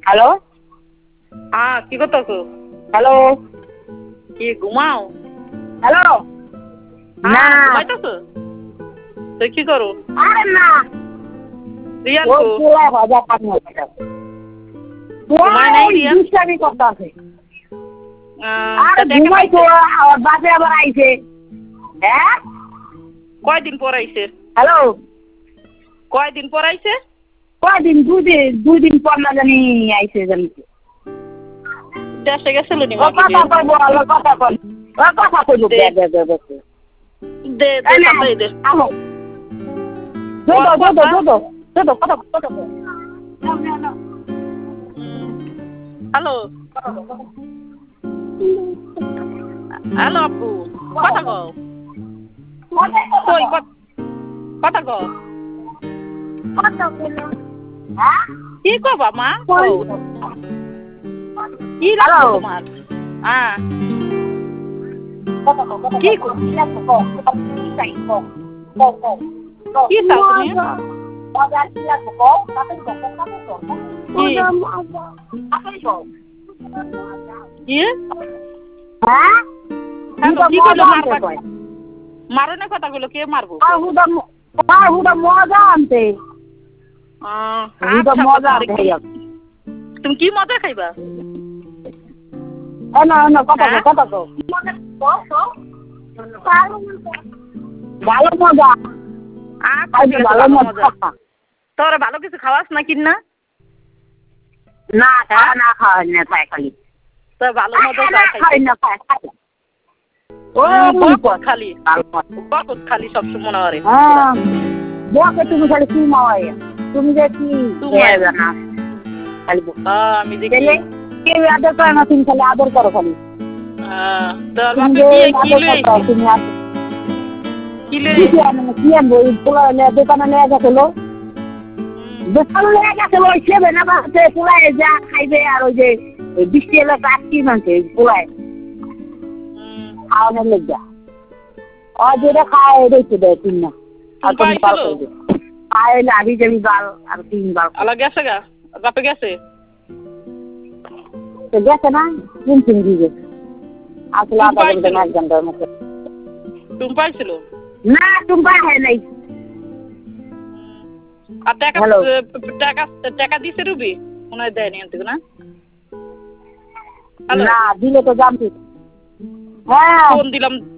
Hello হ্যাঁ কি করতেছো? হ্যালো কি ঘুমাও? হ্যালো না ঘুমাইতেছো? তুই কি করো? আরে না রিয়ান ও কো? পুরা ভাজা পানি হচ্ছে ঘুমায় নাই রিয়ান? দুষ্টামি করতেছে তা আরে দেখে ঘুমাই তো পাইছে? আমার বাসে আবার আইছে হ্যাঁ কয়দিন পর আইছে? হ্যালো কয়দিন পর আইছে? কয়দিন দুই দিন পর না জানি আইছে জানি দেশে গেছিল নি ও মাগি কথা দিয়ে? কইব ও কথা কই ও কথা কইব দে। দে দে দে দে দে দে তাড়াতাড়ি দে। আমো দো কথা হ্যালো হ্যালো আপু কথা কও। কই কথা কও। কি কবা মা? কও। কি লাগবে তোমার? হ্যাঁ কি কি চাও তুমি? কি? হ্যালো কি কইলো মারবা? মারো না কথাগুলো কে মারবো? মজা আনতে মজা তুমি কি মজা খাইবা? কথা ভালো মজা ভালো মজা। তোরা ভালো কিছু খাওয়াস না কিন না? না না খাওয়াই না খাই খালি তো ভালো মজা খাই না খাই ও খালি বকত খালি সবসময় মনে হয়। হ্যাঁ বকে তুমি খালি কি মাওয়াই তুমি যে কি না খালি আমি দেখি কেউ আদর করে না তুমি খালি আদর করো খালি তোর বাপে কি আনবো দোকানে নিয়ে গেছিল দোকানে নিয়ে গেছিল ওই সেবে না বাড়ছে পোলায় যা খাইবে আর ওই যে বৃষ্টি এলে কাটকি মানছে পোলায় খাওয়ানোর লেগা আর যেটা খায় রেখে দেয় তিন না আর তুমি খায় লাভি যাবি বাল আর 3 বার আলা গেছে গা বাপে গেছে তো গেছে না তিন দিকে আসলে আধা ঘন্টা 1 ঘন্টার মতো তুমি পাইছিল না তুমি হয় নাই আর টাকা দিছে রুবি মনে হয় দেয়নি আনতে না না দিলে তো জানতি হ্যাঁ ফোন দিলাম